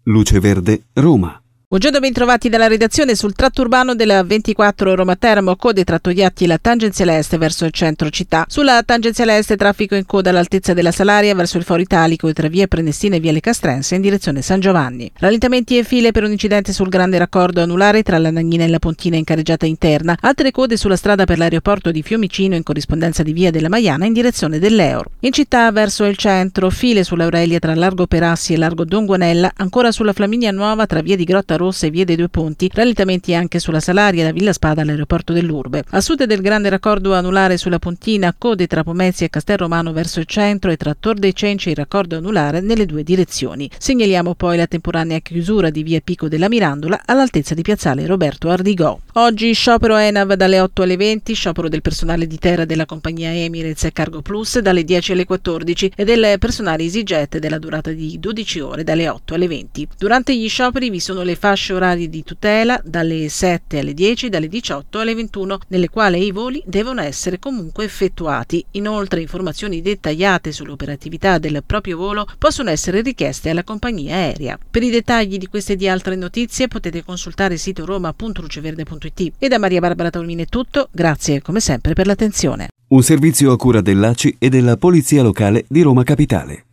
Luce Verde, Roma. Buongiorno, ben trovati dalla redazione. Sul tratto urbano della 24 Roma Teramo, code tra Togliatti e la tangenziale est verso il centro città. Sulla tangenziale est traffico in coda all'altezza della Salaria verso il Foro Italico e tra via Prenestina e via Le Castrense in direzione San Giovanni. Rallentamenti e file per un incidente sul grande raccordo anulare tra la Nagnina e la Pontina in carreggiata interna. Altre code sulla strada per l'aeroporto di Fiumicino in corrispondenza di via della Maiana in direzione dell'Eur. In città verso il centro, file sull'Aurelia tra Largo Perassi e Largo Donguanella, ancora sulla Flaminia Nuova tra via di Grotta Rossa e via dei Due Ponti, rallentamenti anche sulla Salaria da Villa Spada all'aeroporto dell'Urbe. A sud del grande raccordo anulare sulla Pontina, code tra Pomezia e Castelromano verso il centro e tra Tor dei Cenci e il raccordo anulare nelle due direzioni. Segnaliamo poi la temporanea chiusura di via Pico della Mirandola all'altezza di piazzale Roberto Ardigò. Oggi sciopero ENAV dalle 8 alle 20, sciopero del personale di terra della compagnia Emirates e Cargo Plus dalle 10 alle 14 e del personale EasyJet della durata di 12 ore dalle 8 alle 20. Durante gli scioperi vi sono le fasce orarie di tutela dalle 7 alle 10, dalle 18 alle 21, nelle quali i voli devono essere comunque effettuati. Inoltre, informazioni dettagliate sull'operatività del proprio volo possono essere richieste alla compagnia aerea. Per i dettagli di queste e di altre notizie potete consultare il sito roma.luceverde.it. E da Maria Barbara Taormini è tutto, grazie come sempre per l'attenzione. Un servizio a cura dell'ACI e della Polizia Locale di Roma Capitale.